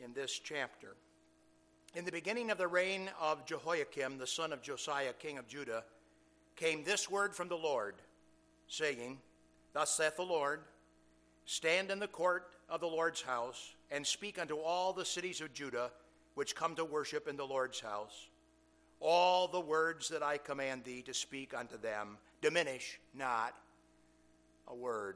in this chapter. In the beginning of the reign of Jehoiakim, the son of Josiah, king of Judah, came this word from the Lord, saying, Thus saith the Lord, Stand in the court of the Lord's house, and speak unto all the cities of Judah, which come to worship in the Lord's house, all the words that I command thee to speak unto them, diminish not a word.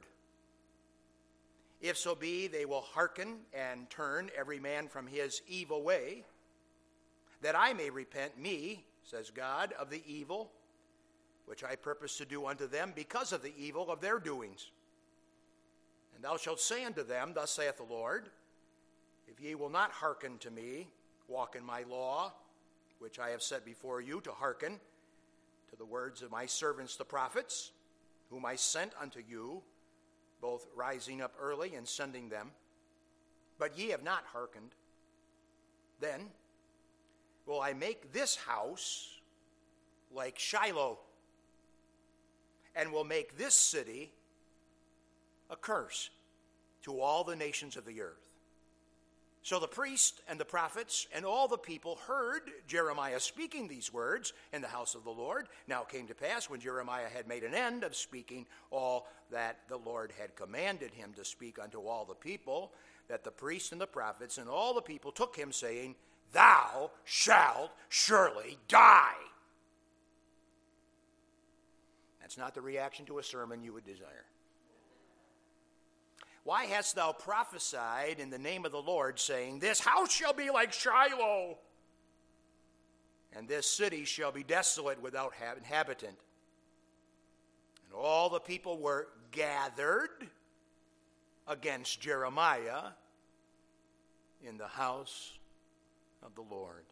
If so be they will hearken and turn every man from his evil way, that I may repent me, says God, of the evil which I purpose to do unto them because of the evil of their doings. And thou shalt say unto them, Thus saith the Lord, If ye will not hearken to me, walk in my law, which I have set before you to hearken to the words of my servants the prophets, whom I sent unto you, both rising up early and sending them, but ye have not hearkened, then will I make this house like Shiloh, and will make this city a curse to all the nations of the earth. So the priest and the prophets and all the people heard Jeremiah speaking these words in the house of the Lord. Now it came to pass, when Jeremiah had made an end of speaking all that the Lord had commanded him to speak unto all the people, that the priests and the prophets and all the people took him, saying, Thou shalt surely die. That's not the reaction to a sermon you would desire. Why hast thou prophesied in the name of the Lord, saying, This house shall be like Shiloh, and this city shall be desolate without inhabitant? And all the people were gathered against Jeremiah in the house of the Lord.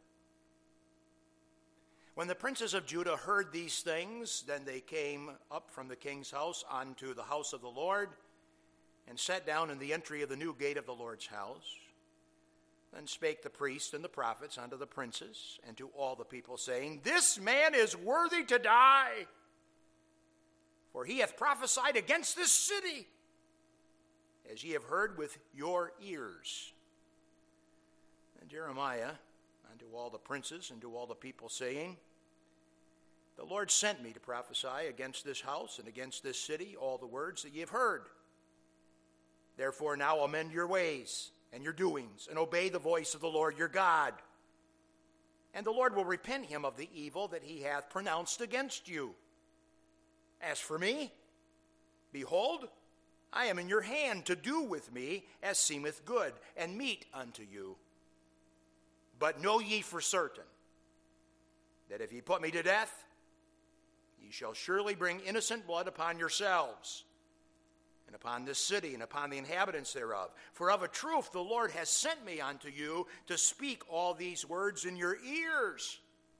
When the princes of Judah heard these things, then they came up from the king's house unto the house of the Lord, and sat down in the entry of the new gate of the Lord's house. Then spake the priests and the prophets unto the princes and to all the people, saying, This man is worthy to die, for he hath prophesied against this city, as ye have heard with your ears. And Jeremiah unto all the princes and to all the people, saying, The Lord sent me to prophesy against this house and against this city all the words that ye have heard. Therefore now amend your ways and your doings, and obey the voice of the Lord your God. And the Lord will repent him of the evil that he hath pronounced against you. As for me, behold, I am in your hand to do with me as seemeth good, and meet unto you. But know ye for certain, that if ye put me to death, ye shall surely bring innocent blood upon yourselves, and upon this city, and upon the inhabitants thereof. For of a truth the Lord has sent me unto you to speak all these words in your ears.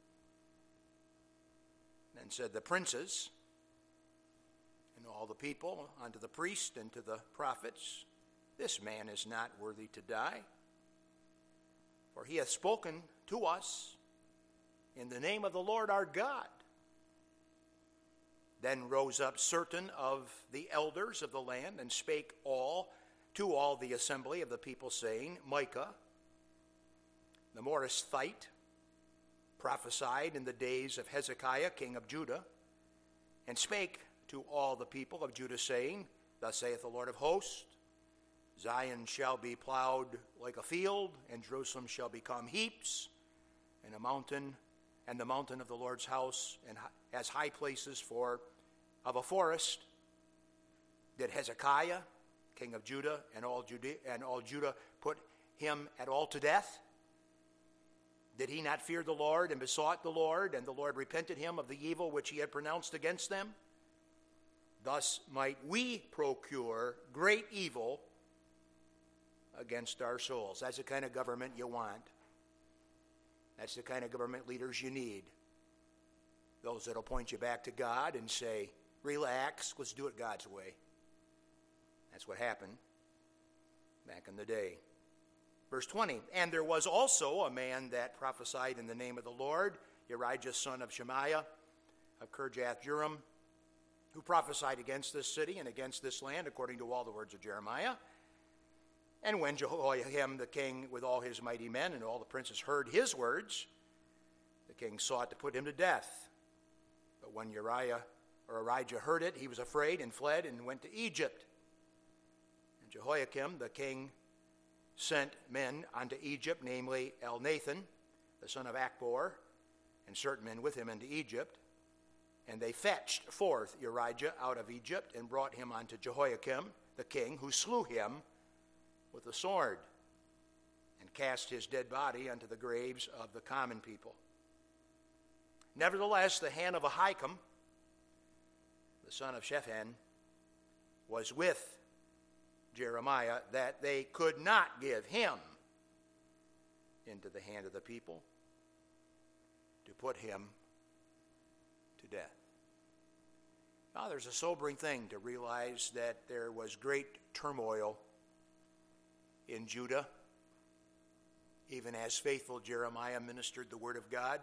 Then said the princes and all the people unto the priest and to the prophets, This man is not worthy to die, for he hath spoken to us in the name of the Lord our God. Then rose up certain of the elders of the land, and spake to all the assembly of the people, saying, Micah, the Morasthite, prophesied in the days of Hezekiah, king of Judah, and spake to all the people of Judah, saying, Thus saith the Lord of hosts, Zion shall be plowed like a field, and Jerusalem shall become heaps, and the mountain of the Lord's house, and as high places of a forest. Did Hezekiah, king of Judah, and all Judah put him at all to death? Did he not fear the Lord, and besought the Lord, and the Lord repented him of the evil which he had pronounced against them? Thus might we procure great evil against our souls. That's the kind of government you want. That's the kind of government leaders you need. Those that will point you back to God and say, Relax, let's do it God's way. That's what happened back in the day. Verse 20, And there was also a man that prophesied in the name of the Lord, Urijah son of Shemaiah of Kirjath-jearim, who prophesied against this city and against this land, according to all the words of Jeremiah. And when Jehoiakim the king with all his mighty men and all the princes heard his words, the king sought to put him to death. But when Ahijah heard it, he was afraid and fled and went to Egypt. And Jehoiakim the king sent men unto Egypt, namely Elnathan, the son of Achbor, and certain men with him into Egypt. And they fetched forth Ahijah out of Egypt and brought him unto Jehoiakim the king, who slew him with the sword and cast his dead body unto the graves of the common people. Nevertheless, the hand of Ahikam, the son of Shaphan, was with Jeremiah, that they could not give him into the hand of the people to put him to death. Now, there's a sobering thing to realize that there was great turmoil in Judah, even as faithful Jeremiah ministered the word of God.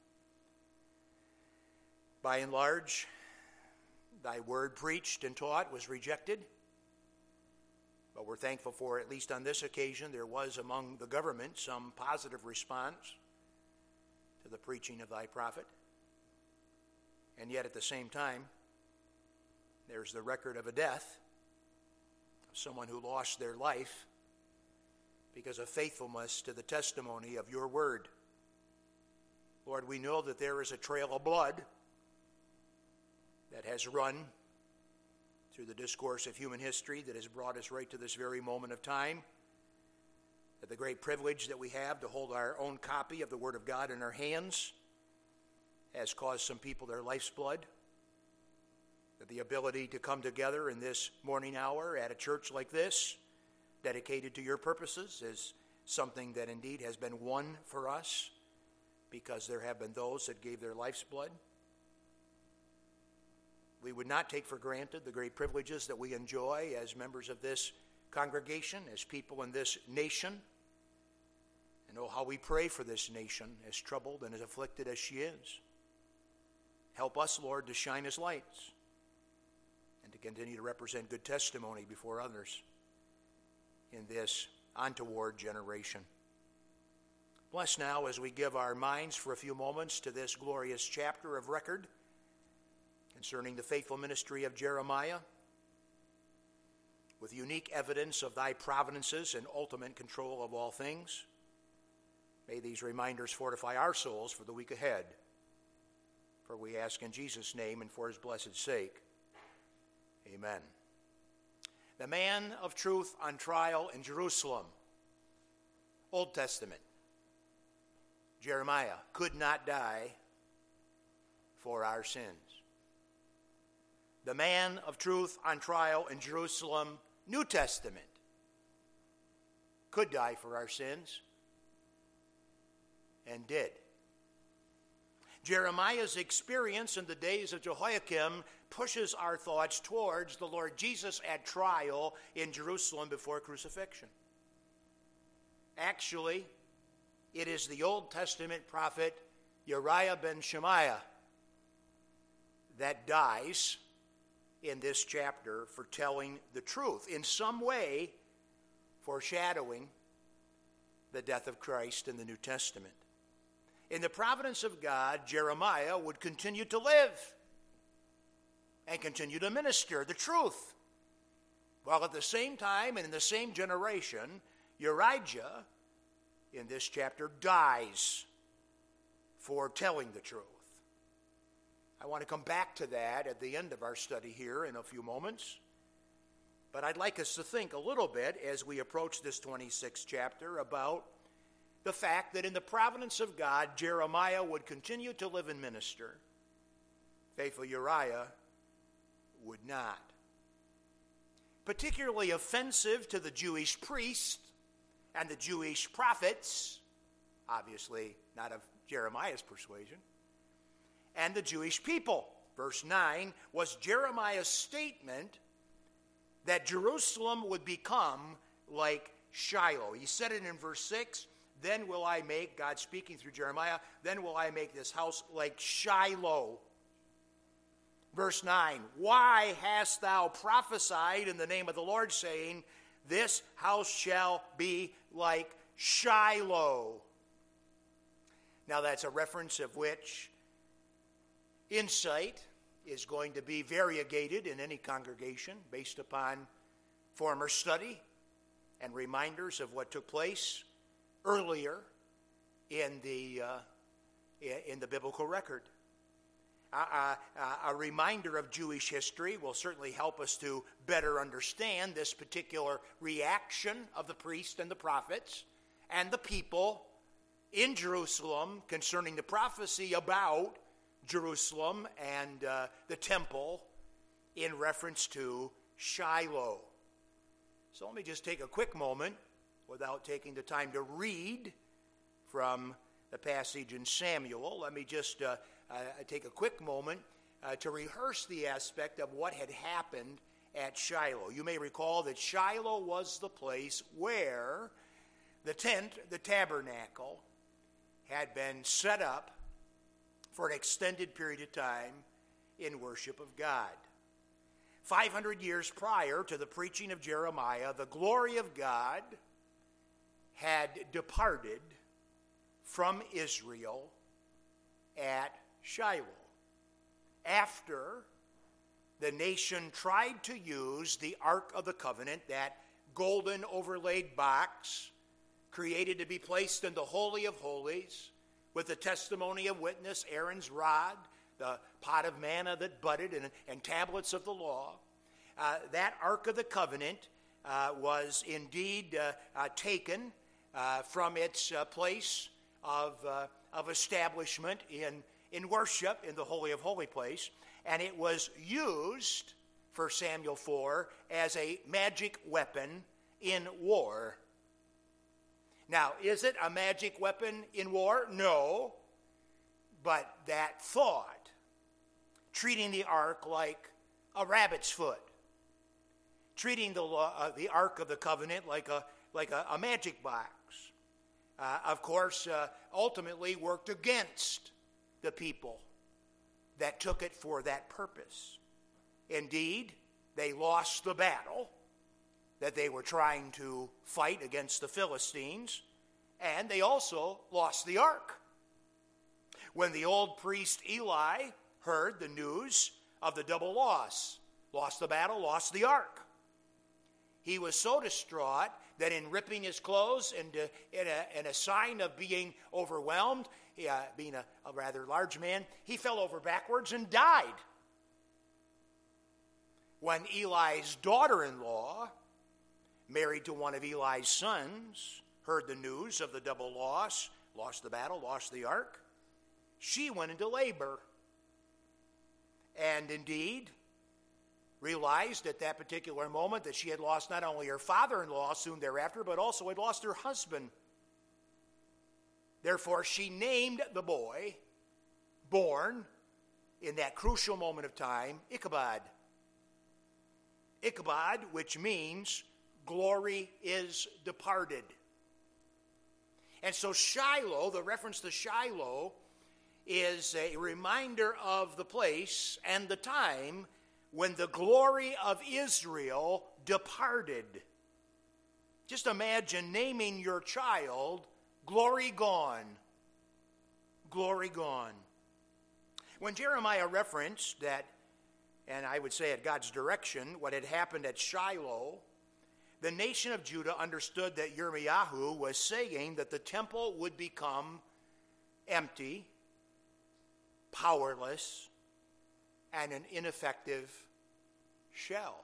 By and large, thy word preached and taught was rejected. But we're thankful for, at least on this occasion, there was among the government some positive response to the preaching of thy prophet. And yet at the same time, there's the record of a death, of someone who lost their life because of faithfulness to the testimony of your word. Lord, we know that there is a trail of blood that has run through the discourse of human history that has brought us right to this very moment of time. That the great privilege that we have to hold our own copy of the Word of God in our hands has caused some people their life's blood. That the ability to come together in this morning hour at a church like this, dedicated to your purposes, is something that indeed has been won for us because there have been those that gave their life's blood. We would not take for granted the great privileges that we enjoy as members of this congregation, as people in this nation. And oh, how we pray for this nation, as troubled and as afflicted as she is. Help us, Lord, to shine as lights and to continue to represent good testimony before others in this untoward generation. Bless now as we give our minds for a few moments to this glorious chapter of record concerning the faithful ministry of Jeremiah, with unique evidence of thy providences and ultimate control of all things. May these reminders fortify our souls for the week ahead. For we ask in Jesus' name and for his blessed sake. Amen. The man of truth on trial in Jerusalem. Old Testament. Jeremiah could not die for our sins. The man of truth on trial in Jerusalem, New Testament, could die for our sins and did. Jeremiah's experience in the days of Jehoiakim pushes our thoughts towards the Lord Jesus at trial in Jerusalem before crucifixion. Actually, it is the Old Testament prophet Uriah ben Shemaiah that dies in this chapter for telling the truth, in some way foreshadowing the death of Christ in the New Testament. In the providence of God, Jeremiah would continue to live and continue to minister the truth, while at the same time and in the same generation, Uriah in this chapter dies for telling the truth. I want to come back to that at the end of our study here in a few moments. But I'd like us to think a little bit as we approach this 26th chapter about the fact that in the providence of God, Jeremiah would continue to live and minister. Faithful Uriah would not. Particularly offensive to the Jewish priests and the Jewish prophets, obviously not of Jeremiah's persuasion, and the Jewish people. Verse 9 was Jeremiah's statement that Jerusalem would become like Shiloh. He said it in verse 6, then will I make, God speaking through Jeremiah, then will I make this house like Shiloh. Verse 9, why hast thou prophesied in the name of the Lord, saying, this house shall be like Shiloh. Now that's a reference of which insight is going to be variegated in any congregation based upon former study and reminders of what took place earlier in the biblical record. A reminder of Jewish history will certainly help us to better understand this particular reaction of the priests and the prophets and the people in Jerusalem concerning the prophecy about Jerusalem and the temple in reference to Shiloh. So let me just take a quick moment without taking the time to read from the passage in Samuel. Let me just take a quick moment to rehearse the aspect of what had happened at Shiloh. You may recall that Shiloh was the place where the tent, the tabernacle, had been set up for an extended period of time in worship of God. 500 years prior to the preaching of Jeremiah, the glory of God had departed from Israel at Shiloh after the nation tried to use the Ark of the Covenant, that golden overlaid box created to be placed in the Holy of Holies, with the testimony of witness, Aaron's rod, the pot of manna that budded, and tablets of the law. That Ark of the Covenant was indeed taken from its place of establishment in worship in the Holy of Holy place, and it was used, 1 Samuel 4, as a magic weapon in war. Now, is it a magic weapon in war? No. But that thought, treating the ark like a rabbit's foot, treating the Ark of the Covenant like a magic box, of course, ultimately worked against the people that took it for that purpose. Indeed, they lost the battle that they were trying to fight against the Philistines, and they also lost the ark. When the old priest Eli heard the news of the double loss, lost the battle, lost the ark, he was so distraught that in ripping his clothes and in a sign of being overwhelmed, being a rather large man, he fell over backwards and died. When Eli's daughter-in-law, married to one of Eli's sons, heard the news of the double loss, lost the battle, lost the ark, she went into labor. And indeed, realized at that particular moment that she had lost not only her father-in-law soon thereafter, but also had lost her husband. Therefore, she named the boy, born in that crucial moment of time, Ichabod. Ichabod, which means glory is departed. And so Shiloh, the reference to Shiloh, is a reminder of the place and the time when the glory of Israel departed. Just imagine naming your child Glory Gone. Glory Gone. When Jeremiah referenced that, and I would say at God's direction, what had happened at Shiloh, the nation of Judah understood that Yirmiyahu was saying that the temple would become empty, powerless, and an ineffective shell.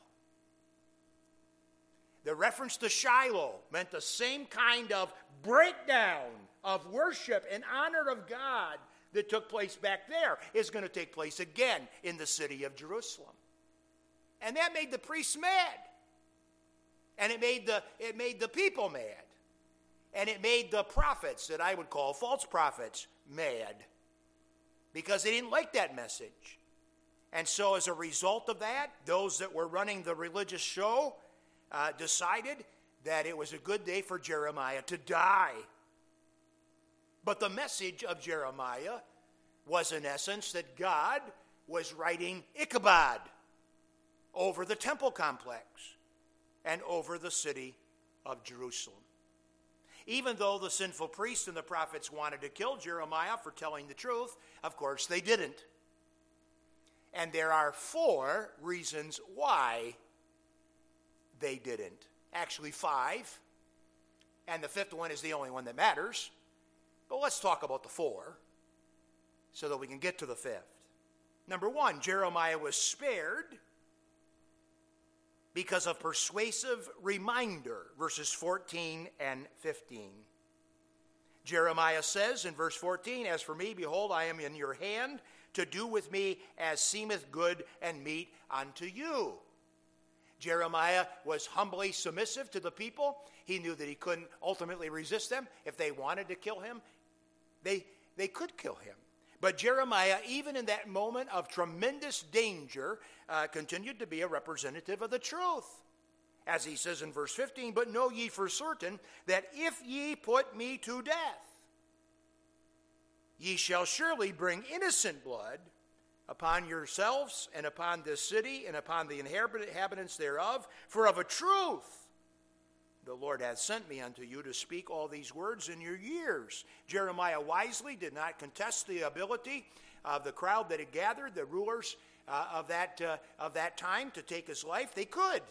The reference to Shiloh meant the same kind of breakdown of worship and honor of God that took place back there is going to take place again in the city of Jerusalem. And that made the priests mad. And it made the people mad. And it made the prophets, that I would call false prophets, mad. Because they didn't like that message. And so as a result of that, those that were running the religious show decided that it was a good day for Jeremiah to die. But the message of Jeremiah was, in essence, that God was writing Ichabod over the temple complex. and over the city of Jerusalem. Even though the sinful priests and the prophets wanted to kill Jeremiah for telling the truth, of course they didn't. And there are 4 reasons why they didn't. Actually 5. And the 5th one is the only one that matters. But let's talk about the 4 so that we can get to the 5th. Number 1, Jeremiah was spared because of persuasive reminder, verses 14 and 15. Jeremiah says in verse 14, "As for me, behold, I am in your hand to do with me as seemeth good and meet unto you." Jeremiah was humbly submissive to the people. He knew that he couldn't ultimately resist them. If they wanted to kill him, they could kill him. But Jeremiah, even in that moment of tremendous danger, continued to be a representative of the truth. As he says in verse 15, "But know ye for certain that if ye put me to death, ye shall surely bring innocent blood upon yourselves and upon this city and upon the inhabitants thereof. For of a truth the Lord hath sent me unto you to speak all these words in your ears." Jeremiah wisely did not contest the ability of the crowd that had gathered, the rulers of that time, to take his life. They could.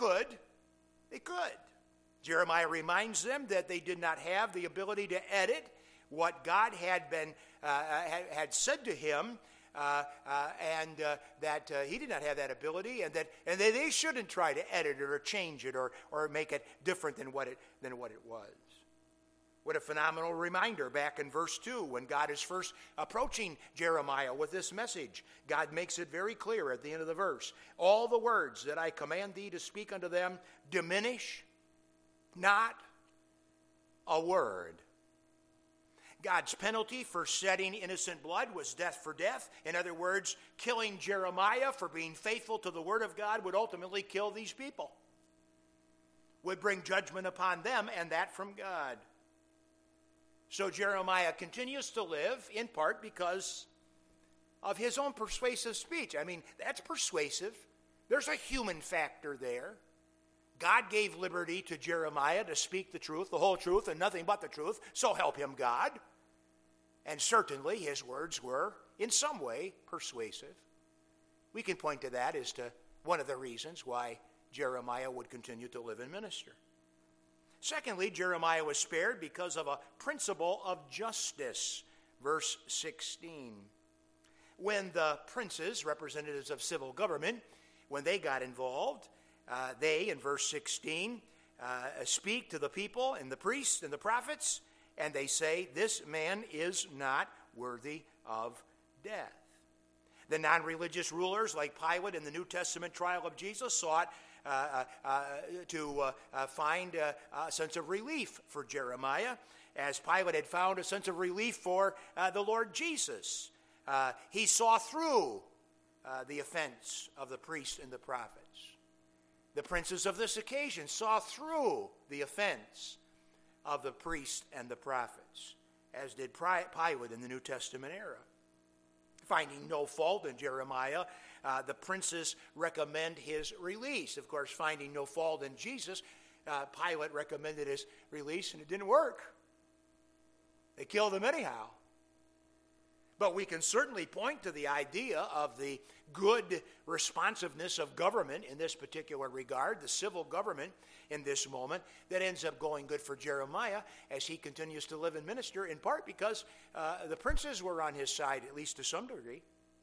Jeremiah reminds them that they did not have the ability to edit what God had said to him, and that he did not have that ability, and that they shouldn't try to edit it or change it or make it different than what it was. What a phenomenal reminder back in verse 2 when God is first approaching Jeremiah with this message. God makes it very clear at the end of the verse. "All the words that I command thee to speak unto them, diminish not a word." God's penalty for shedding innocent blood was death for death. In other words, killing Jeremiah for being faithful to the word of God would ultimately kill these people, would bring judgment upon them, and that from God. So Jeremiah continues to live in part because of his own persuasive speech. I mean, that's persuasive. There's a human factor there. God gave liberty to Jeremiah to speak the truth, the whole truth, and nothing but the truth. So help him God. And certainly his words were, in some way, persuasive. We can point to that as to one of the reasons why Jeremiah would continue to live and minister. Secondly, Jeremiah was spared because of a principle of justice. Verse 16. When the princes, representatives of civil government, when they got involved, they, in verse 16, speak to the people and the priests and the prophets, and they say, "This man is not worthy of death." The non-religious rulers, like Pilate in the New Testament trial of Jesus, sought to find a sense of relief for Jeremiah, as Pilate had found a sense of relief for the Lord Jesus. He saw through the offense of the priests and the prophets. The princes of this occasion saw through the offense of the priests and the prophets, as did Pilate in the New Testament era. Finding no fault in Jeremiah, the princes recommend his release. Of course, finding no fault in Jesus, Pilate recommended his release, and it didn't work. They killed him anyhow. But we can certainly point to the idea of the good responsiveness of government in this particular regard, the civil government in this moment, that ends up going good for Jeremiah as he continues to live and minister, in part because the princes were on his side, at least to some degree.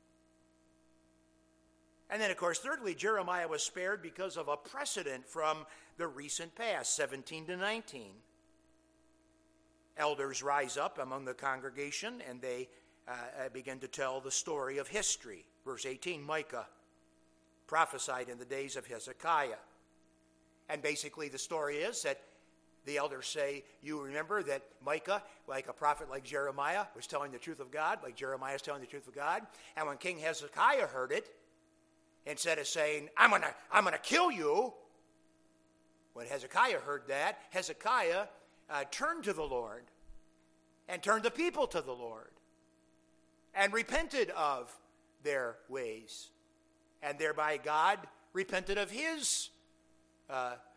And then, of course, thirdly, Jeremiah was spared because of a precedent from the recent past, 17 to 19. Elders rise up among the congregation, and they begin to tell the story of history. Verse 18, Micah prophesied in the days of Hezekiah. And basically the story is that the elders say, you remember that Micah, like a prophet like Jeremiah, was telling the truth of God, like Jeremiah is telling the truth of God. And when King Hezekiah heard it, instead of saying, I'm gonna kill you, when Hezekiah heard that, Hezekiah turned to the Lord and turned the people to the Lord and repented of their ways. And thereby God repented of his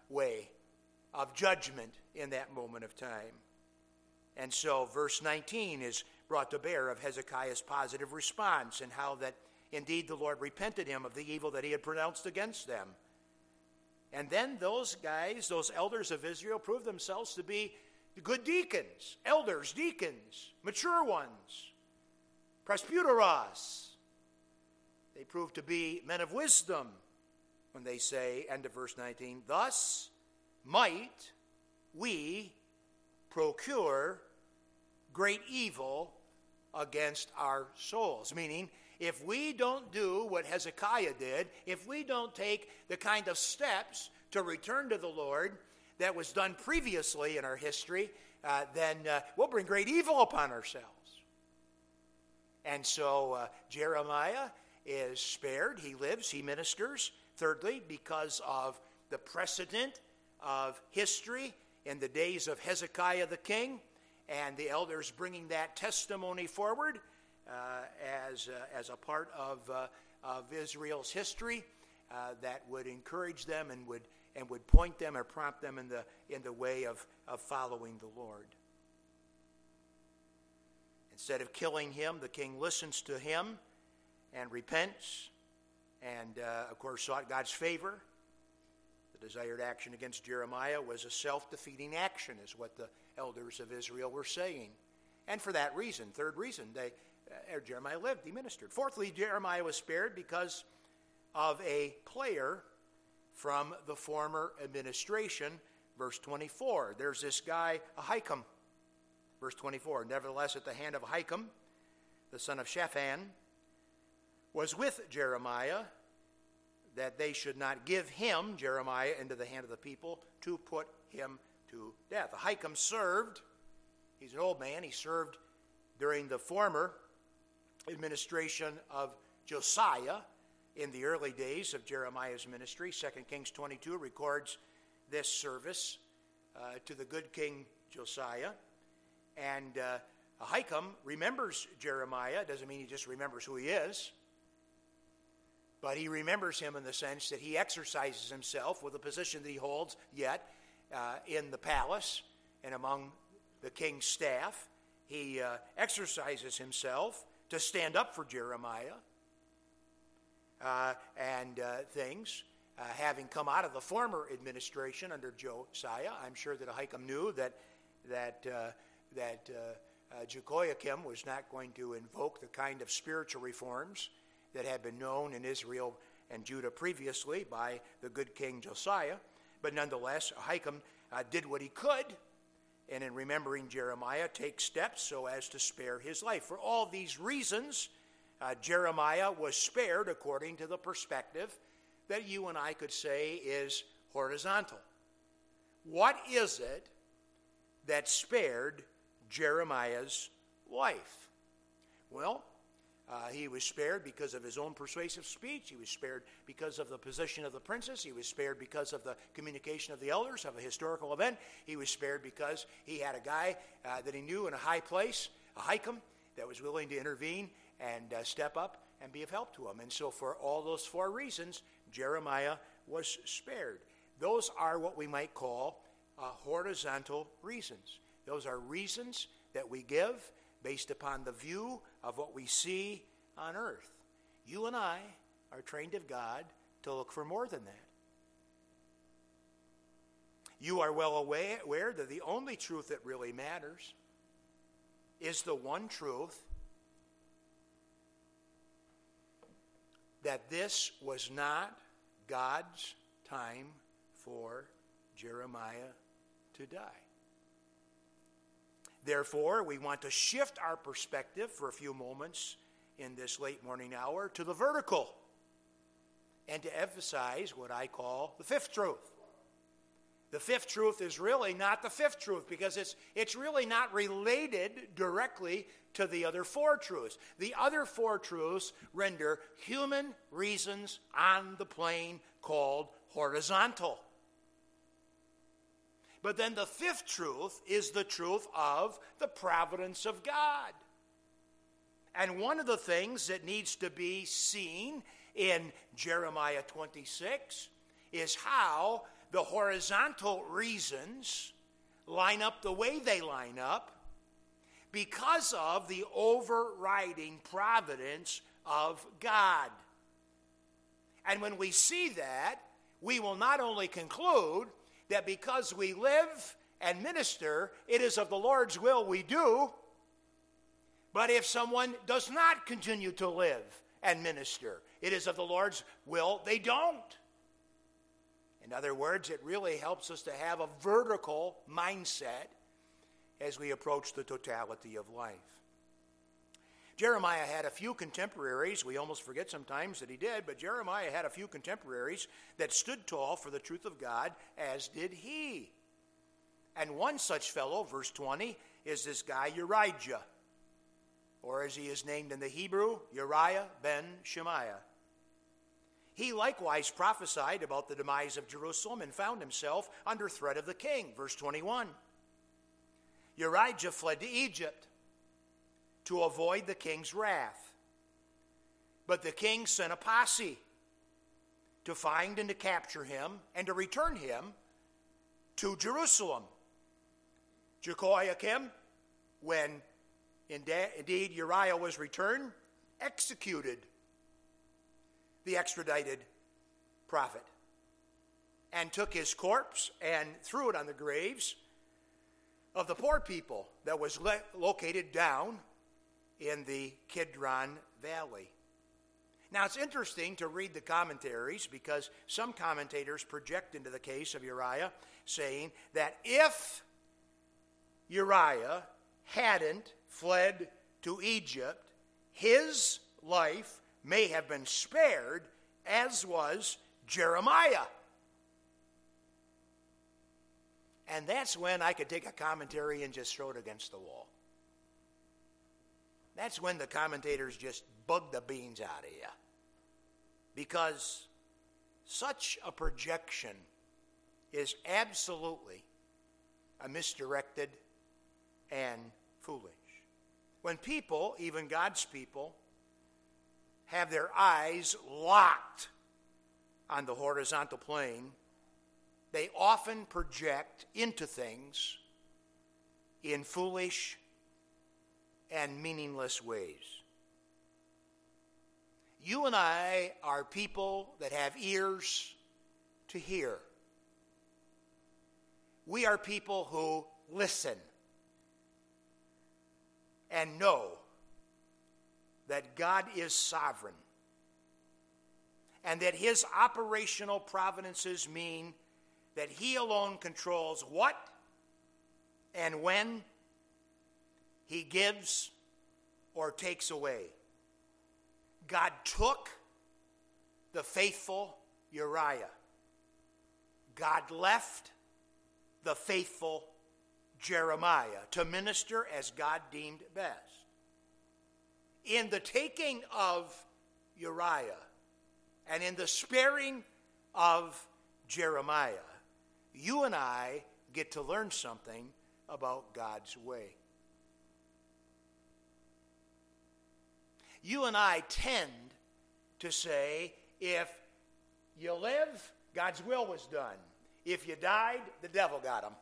way of judgment in that moment of time. And so verse 19 is brought to bear of Hezekiah's positive response and how that indeed the Lord repented him of the evil that he had pronounced against them. And then those guys, those elders of Israel, proved themselves to be good deacons, elders, deacons, mature ones, presbyteros. They proved to be men of wisdom when they say, end of verse 19, thus might we procure great evil against our souls. Meaning, if we don't do what Hezekiah did, if we don't take the kind of steps to return to the Lord that was done previously in our history, then we'll bring great evil upon ourselves. And so Jeremiah is spared. He lives, he ministers. Thirdly, because of the precedent of history in the days of Hezekiah the king, and the elders bringing that testimony forward as a part of Israel's history that would encourage them and would point them or prompt them in the way of following the Lord. Instead of killing him, the king listens to him and repents and, of course, sought God's favor. The desired action against Jeremiah was a self-defeating action, is what the elders of Israel were saying. And for that reason, third reason, Jeremiah lived, he ministered. Fourthly, Jeremiah was spared because of a player from the former administration. Verse 24, there's this guy, Ahikam. Verse 24, nevertheless, at the hand of Ahikam, the son of Shaphan, was with Jeremiah, that they should not give him, Jeremiah, into the hand of the people to put him to death. Ahikam served, he's an old man, he served during the former administration of Josiah in the early days of Jeremiah's ministry. 2 Kings 22 records this service to the good King Josiah. And Ahikam remembers Jeremiah. Doesn't mean he just remembers who he is, but he remembers him in the sense that he exercises himself with the position that he holds yet in the palace and among the king's staff. He exercises himself to stand up for Jeremiah and things. Having come out of the former administration under Josiah, I'm sure that Ahikam knew that Jehoiakim was not going to invoke the kind of spiritual reforms that had been known in Israel and Judah previously by the good king Josiah. But nonetheless, Ahikam did what he could, and in remembering Jeremiah, take steps so as to spare his life. For all these reasons, Jeremiah was spared according to the perspective that you and I could say is horizontal. What is it that spared Jeremiah's life? Well, he was spared because of his own persuasive speech. He was spared because of the position of the princes. He was spared because of the communication of the elders of a historical event. He was spared because he had a guy that he knew in a high place, Ahikam, that was willing to intervene and step up and be of help to him. And so for all those four reasons, Jeremiah was spared. Those are what we might call horizontal reasons. Those are reasons that we give based upon the view of what we see on earth. You and I are trained of God to look for more than that. You are well aware that the only truth that really matters is the one truth that this was not God's time for Jeremiah to die. Therefore, we want to shift our perspective for a few moments in this late morning hour to the vertical and to emphasize what I call the fifth truth. The fifth truth is really not the fifth truth because it's really not related directly to the other four truths. The other four truths render human reasons on the plane called horizontal. But then the fifth truth is the truth of the providence of God. And one of the things that needs to be seen in Jeremiah 26 is how the horizontal reasons line up the way they line up because of the overriding providence of God. And when we see that, we will not only conclude that because we live and minister, it is of the Lord's will we do, but if someone does not continue to live and minister, it is of the Lord's will they don't. In other words, it really helps us to have a vertical mindset as we approach the totality of life. Jeremiah had a few contemporaries. We almost forget sometimes that he did, but Jeremiah had a few contemporaries that stood tall for the truth of God, as did he. And one such fellow, verse 20, is this guy Urijah, or as he is named in the Hebrew, Uriah ben Shemaiah. He likewise prophesied about the demise of Jerusalem and found himself under threat of the king. Verse 21. Urijah fled to Egypt to avoid the king's wrath. But the king sent a posse to find and to capture him and to return him to Jerusalem. Jehoiakim, when indeed Uriah was returned, executed the extradited prophet and took his corpse and threw it on the graves of the poor people that was located down in the Kidron Valley. Now, it's interesting to read the commentaries because some commentators project into the case of Uriah saying that if Uriah hadn't fled to Egypt, his life may have been spared, as was Jeremiah. And that's when I could take a commentary and just throw it against the wall. That's when the commentators just bug the beans out of you. Because such a projection is absolutely a misdirected and foolish. When people, even God's people, have their eyes locked on the horizontal plane, they often project into things in foolish and meaningless ways. You and I are people that have ears to hear. We are people who listen and know that God is sovereign and that his operational providences mean that he alone controls what and when he gives or takes away. God took the faithful Uriah. God left the faithful Jeremiah to minister as God deemed best. In the taking of Uriah and in the sparing of Jeremiah, you and I get to learn something about God's way. You and I tend to say, if you live, God's will was done. If you died, the devil got him.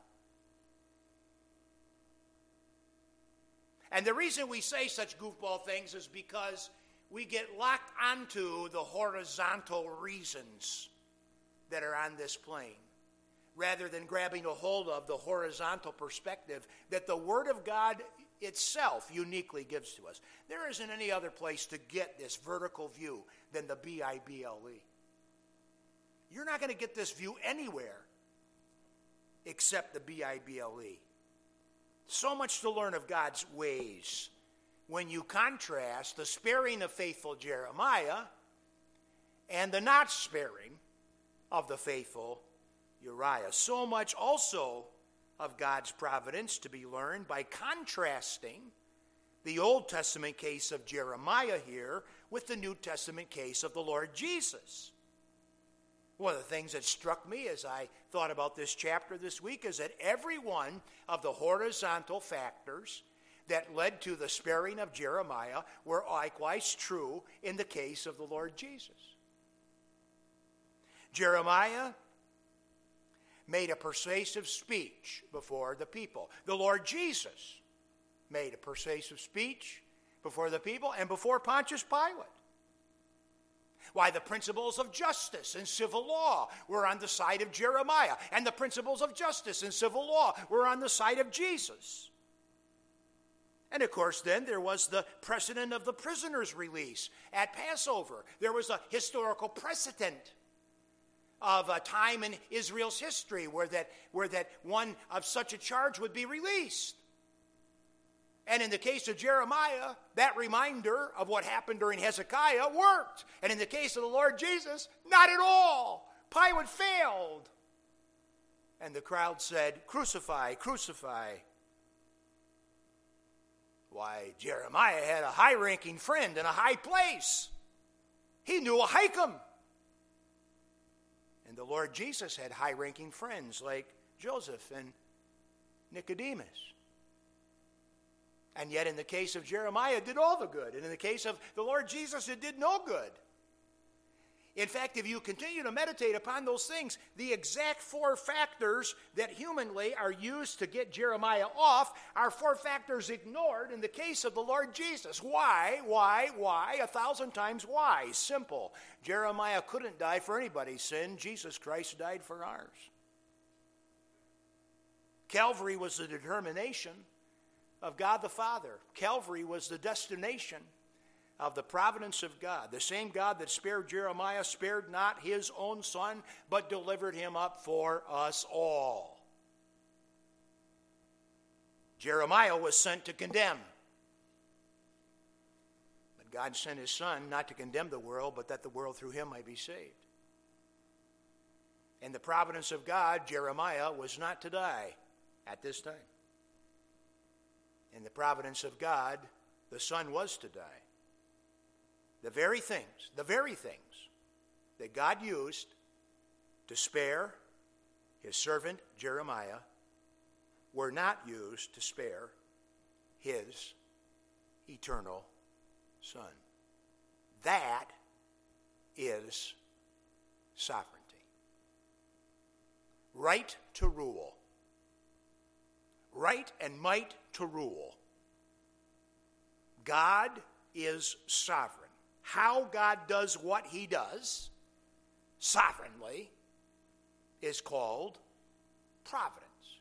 And the reason we say such goofball things is because we get locked onto the horizontal reasons that are on this plane, rather than grabbing a hold of the horizontal perspective that the Word of God itself uniquely gives to us. There isn't any other place to get this vertical view than the Bible. You're not going to get this view anywhere except the Bible. So much to learn of God's ways when you contrast the sparing of faithful Jeremiah and the not sparing of the faithful Uriah. So much also of God's providence to be learned by contrasting the Old Testament case of Jeremiah here with the New Testament case of the Lord Jesus. One of the things that struck me as I thought about this chapter this week is that every one of the horizontal factors that led to the sparing of Jeremiah were likewise true in the case of the Lord Jesus. Jeremiah made a persuasive speech before the people. The Lord Jesus made a persuasive speech before the people and before Pontius Pilate. Why, the principles of justice and civil law were on the side of Jeremiah, and the principles of justice and civil law were on the side of Jesus. And of course, then there was the precedent of the prisoner's release at Passover. There was a historical precedent of a time in Israel's history where that one of such a charge would be released. And in the case of Jeremiah, that reminder of what happened during Hezekiah worked. And in the case of the Lord Jesus, not at all. Pilate failed. And the crowd said, "Crucify, crucify." Why, Jeremiah had a high-ranking friend in a high place. He knew Ahikam. And the Lord Jesus had high-ranking friends like Joseph and Nicodemus. And yet in the case of Jeremiah, it did all the good. And in the case of the Lord Jesus, it did no good. In fact, if you continue to meditate upon those things, the exact four factors that humanly are used to get Jeremiah off are four factors ignored in the case of the Lord Jesus. Why? 1,000 times why? Simple. Jeremiah couldn't die for anybody's sin. Jesus Christ died for ours. Calvary was the determination of God the Father. Calvary was the destination of the providence of God. The same God that spared Jeremiah spared not his own son, but delivered him up for us all. Jeremiah was sent to condemn. But God sent his son not to condemn the world, but that the world through him might be saved. In the providence of God, Jeremiah was not to die at this time. In the providence of God, the Son was to die. The very things that God used to spare his servant Jeremiah were not used to spare his eternal Son. That is sovereignty. Right to rule. Right and might to rule. God is sovereign. How God does what he does, sovereignly, is called providence.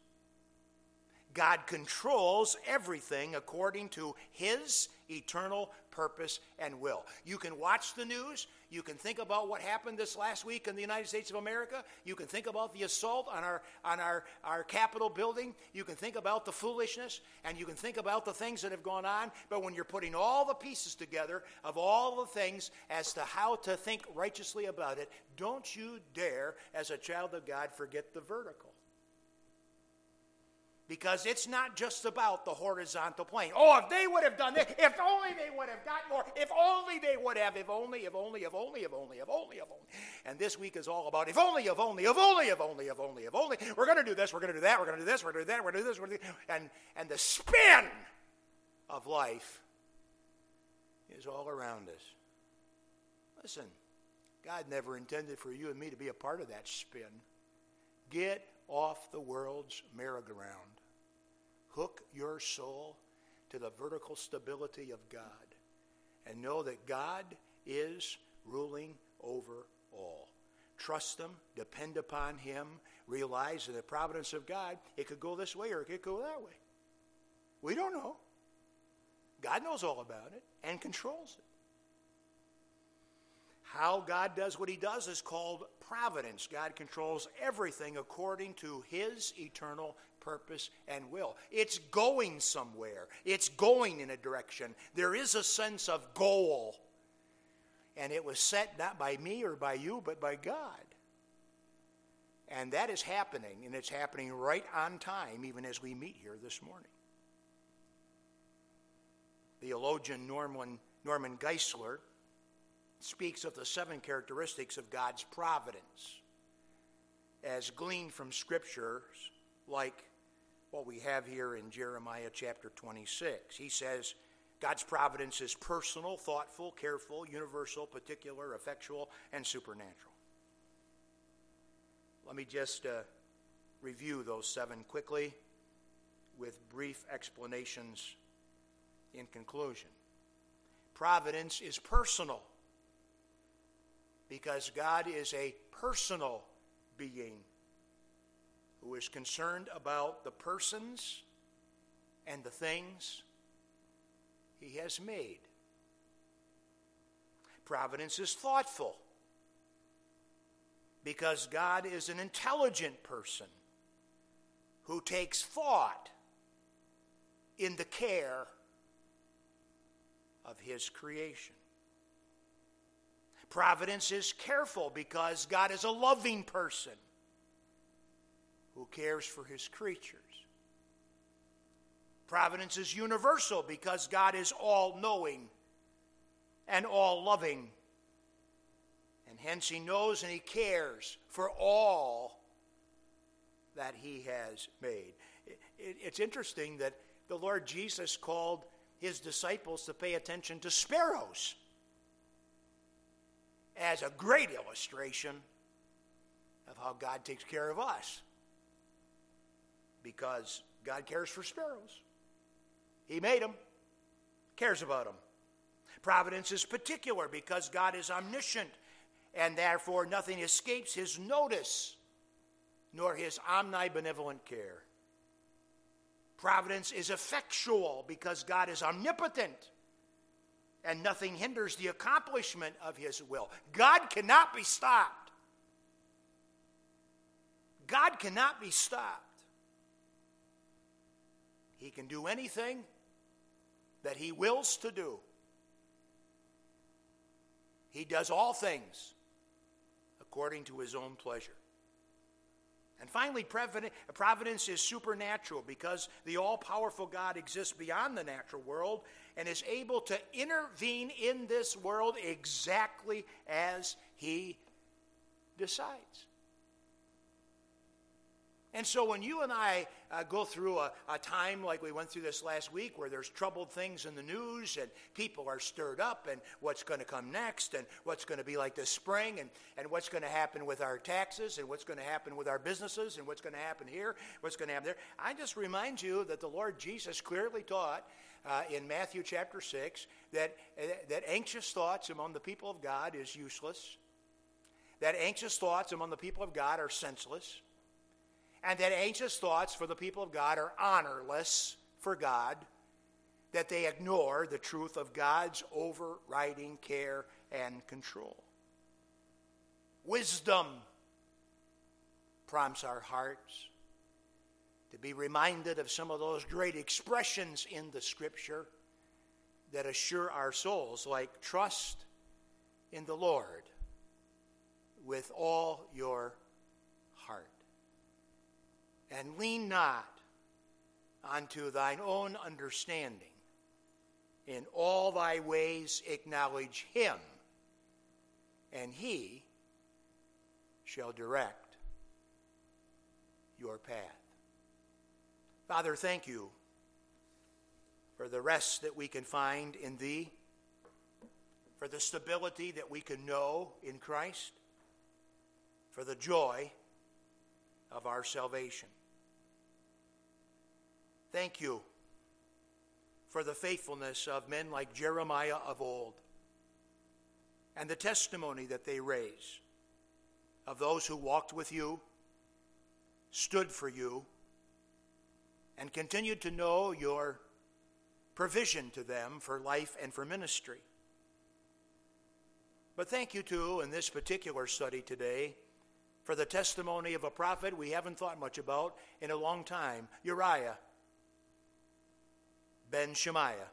God controls everything according to his eternal purpose and will. You can watch the news. You can think about what happened this last week in the United States of America. You can think about the assault on our Capitol building. You can think about the foolishness, and you can think about the things that have gone on. But when you're putting all the pieces together of all the things as to how to think righteously about it, don't you dare, as a child of God, forget the vertical. Because it's not just about the horizontal plane. Oh, if they would have done this, if only they would have got more, if only they would have, if only. And this week is all about if only. We're going to do this, we're going to do that, we're going to do this, we're going to do that, we're going to do this, we're going to do that. And the spin of life is all around us. Listen, God never intended for you and me to be a part of that spin. Get off the world's merry-go-round. Hook your soul to the vertical stability of God and know that God is ruling over all. Trust him, depend upon him, realize in the providence of God, it could go this way or it could go that way. We don't know. God knows all about it and controls it. How God does what he does is called providence. God controls everything according to his eternal purpose and will. It's going somewhere. It's going in a direction. There is a sense of goal. And it was set not by me or by you, but by God. And that is happening, and it's happening right on time, even as we meet here this morning. Theologian Norman Geisler speaks of the 7 characteristics of God's providence as gleaned from scriptures like what we have here in Jeremiah chapter 26. He says, God's providence is personal, thoughtful, careful, universal, particular, effectual, and supernatural. Let me just review those 7 quickly with brief explanations in conclusion. Providence is personal because God is a personal being who is concerned about the persons and the things he has made. Providence is thoughtful because God is an intelligent person who takes thought in the care of his creation. Providence is careful because God is a loving person who cares for his creatures. Providence is universal because God is all-knowing and all-loving, and hence he knows and he cares for all that he has made. It's interesting that the Lord Jesus called his disciples to pay attention to sparrows as a great illustration of how God takes care of us, because God cares for sparrows. He made them, cares about them. Providence is particular because God is omniscient, and therefore nothing escapes his notice, nor his omnibenevolent care. Providence is effectual because God is omnipotent, and nothing hinders the accomplishment of his will. God cannot be stopped. God cannot be stopped. He can do anything that he wills to do. He does all things according to his own pleasure. And finally, providence is supernatural because the all-powerful God exists beyond the natural world and is able to intervene in this world exactly as he decides. And so when you and I go through a time like we went through this last week, where there's troubled things in the news and people are stirred up, and what's going to come next, and what's going to be like this spring, and what's going to happen with our taxes, and what's going to happen with our businesses, and what's going to happen here, what's going to happen there, I just remind you that the Lord Jesus clearly taught in Matthew chapter 6 that anxious thoughts among the people of God is useless, that anxious thoughts among the people of God are senseless, and that anxious thoughts for the people of God are honorless for God, that they ignore the truth of God's overriding care and control. Wisdom prompts our hearts to be reminded of some of those great expressions in the Scripture that assure our souls, like trust in the Lord with all your heart, and lean not unto thine own understanding. In all thy ways acknowledge him, and he shall direct your path. Father, thank you for the rest that we can find in thee, for the stability that we can know in Christ, for the joy of our salvation. Thank you for the faithfulness of men like Jeremiah of old and the testimony that they raise of those who walked with you, stood for you, and continued to know your provision to them for life and for ministry. But thank you, too, in this particular study today, for the testimony of a prophet we haven't thought much about in a long time, Uriah ben Shemaiah,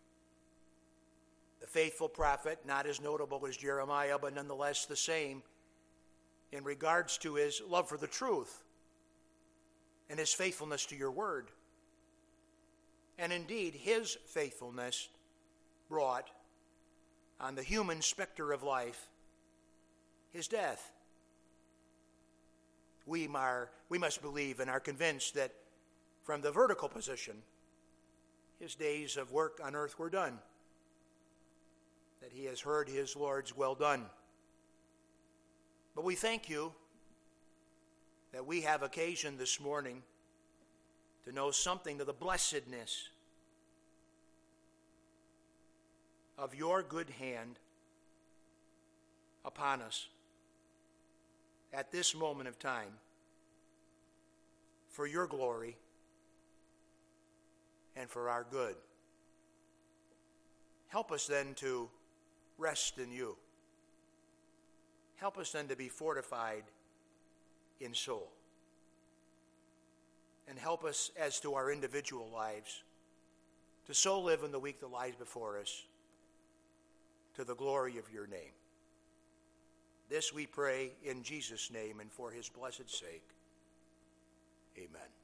the faithful prophet, not as notable as Jeremiah, but nonetheless the same in regards to his love for the truth and his faithfulness to your word. And indeed, his faithfulness brought on the human specter of life his death. We must believe and are convinced that from the vertical position, his days of work on earth were done, that he has heard his Lord's well done. But we thank you that we have occasion this morning to know something of the blessedness of your good hand upon us at this moment of time for your glory and for our good. Help us then to rest in you. Help us then to be fortified in soul. And help us as to our individual lives to so live in the week that lies before us to the glory of your name. This we pray in Jesus' name and for his blessed sake. Amen.